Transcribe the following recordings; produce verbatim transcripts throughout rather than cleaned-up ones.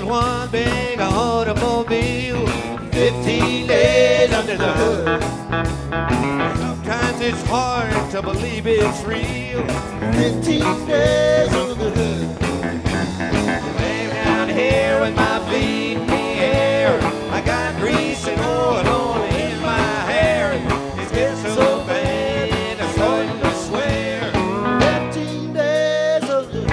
one big automobile. Fifteen days under the hood. Sometimes it's hard to believe it's real. Fifteen days under the hood. Laying down here with my feet in the air. I got grease and oil only in my hair. It's getting so bad, I'm starting to swear. Fifteen days of the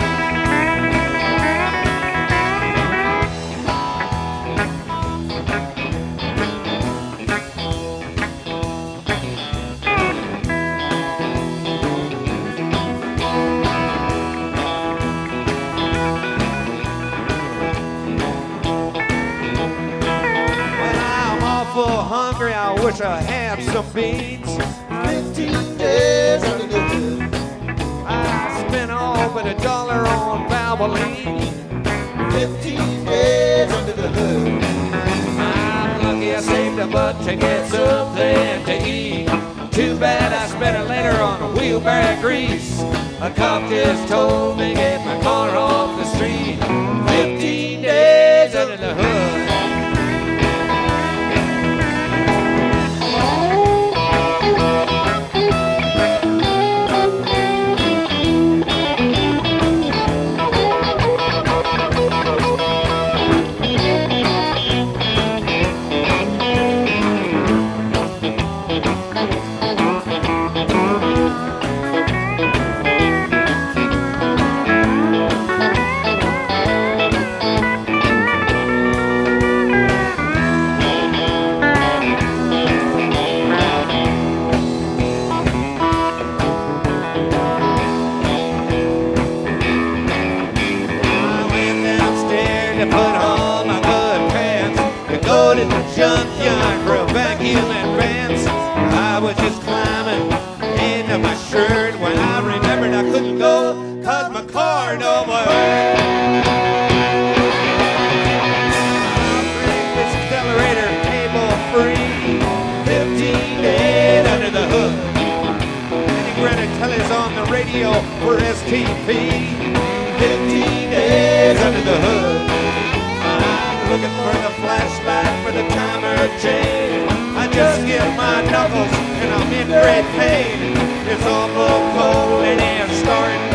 hungry, I wish I had some beans. Fifteen days under the hood. I spent all but a dollar on Valvoline. Fifteen days under the hood. I'm lucky I saved a butt to get something to eat. Too bad I spent it later on a wheelbarrow grease. A cop just told me get my car off the street. Fifteen days under the hood. Junkyard for a vacuum advance. I was just climbing into my shirt when I remembered I couldn't go cause my car don't work. I'll bring this accelerator cable free. Fifteen days under the hood. Any Greta Telly's on the radio for S T P. Fifteen days under the hood. Looking for the flashlight for the timer chain. I just get my knuckles and I'm in great pain. It's awful cold and it's starting